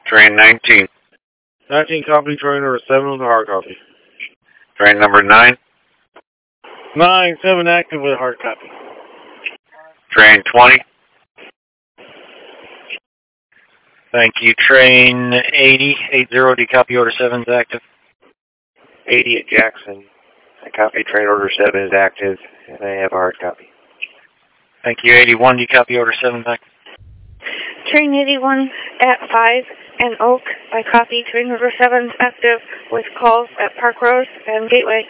Train 19. 19 copy, train number 7 with a hard copy. Train number 9. 9-7 active with a hard copy. Train 20. Thank you. Train 80, 80, do you copy order 7 is active? 80 at Jackson. I copy train order 7 is active, and I have a hard copy. Thank you. 81, do you copy order 7 is active? Train 81 at 5 and Oak. I copy train order 7 active with calls at Park Road and Gateway.